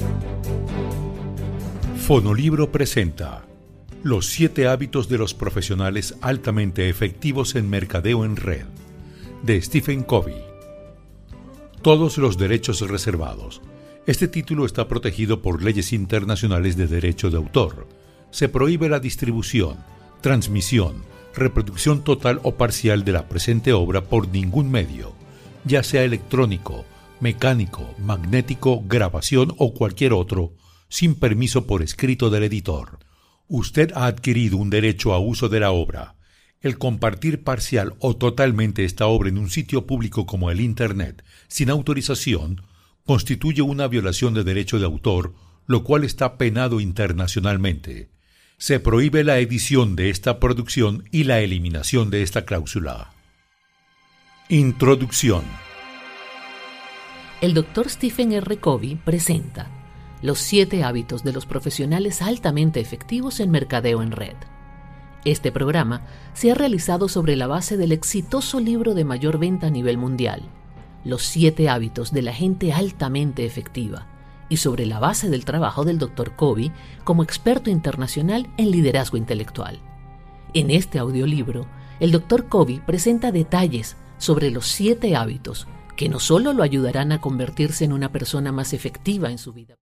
Fonolibro presenta Los 7 hábitos de los profesionales altamente efectivos en mercadeo en red, de Stephen Covey. Todos los derechos reservados. Este título está protegido por leyes internacionales de derecho de autor. Se prohíbe la distribución, transmisión, reproducción total o parcial de la presente obra por ningún medio, ya sea electrónico, mecánico, magnético, grabación o cualquier otro, sin permiso por escrito del editor. Usted ha adquirido un derecho a uso de la obra. El compartir parcial o totalmente esta obra en un sitio público como el Internet, sin autorización, constituye una violación de derecho de autor, lo cual está penado internacionalmente. Se prohíbe la edición de esta producción y la eliminación de esta cláusula. Introducción. El Dr. Stephen R. Covey presenta Los 7 hábitos de los profesionales altamente efectivos en mercadeo en red. Este programa se ha realizado sobre la base del exitoso libro de mayor venta a nivel mundial, Los 7 hábitos de la gente altamente efectiva, y sobre la base del trabajo del Dr. Covey como experto internacional en liderazgo intelectual. En este audiolibro, el Dr. Covey presenta detalles sobre los 7 hábitos que no solo lo ayudarán a convertirse en una persona más efectiva en su vida.